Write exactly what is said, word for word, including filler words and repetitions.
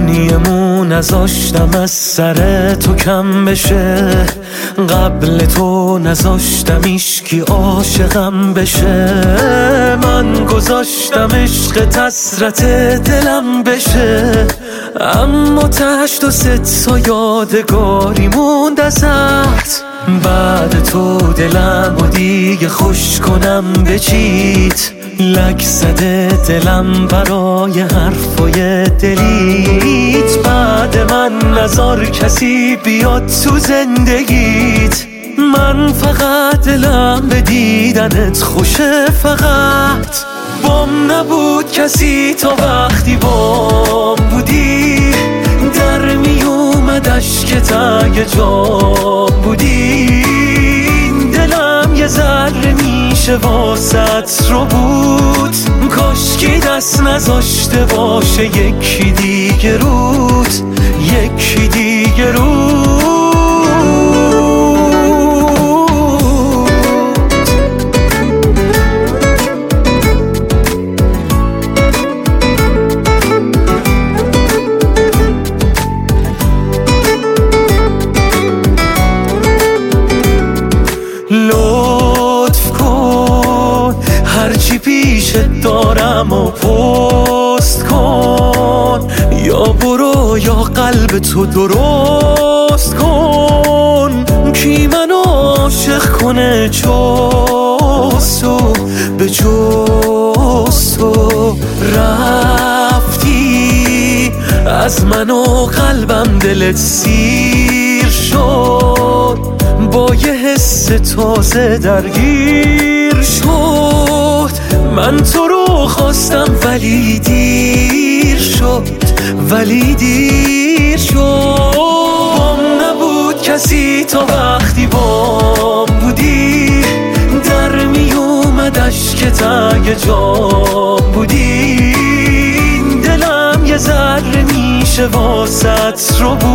معنیمو نذاشتم از سر تو کم بشه، قبل تو نذاشتم ایشکی عاشقم بشه. من گذاشتم عشق حسرت دلم بشه، اما تهش تو ست تا یادگاری موند ازت. بعد تو دلم و دیگه خوش کنم به چیت، لک زده دلم برای حرفای دلیت. بعد من نذار کسی بیاد تو زندگیت، من فقط دلم به دیدنت خوشه. فقط بام نبود کسی تا وقتی بام بودی، در می اومد اشکت اگه جام بودی. دلم یه ذره میشه واسط رو بود، کاشکی دست نذاشته باشه یکی دیگه روت، یکی دیگه روت. لطف کن هرچی پیشت دارم و پست کن، یا برو یا قلب تو درست کن. کی منو عاشق کنه چوستو به چوستو؟ رفتی از من و قلبم دلت سیر شد، با یه حس تازه درگیر شد. من تو رو خواستم ولی دیر شد، ولی دیر شد. بام نبود کسی تا وقتی بام بودی، در می اومد اشکت اگه جام بودی. دلم یه ذره میشه واسط رو بود،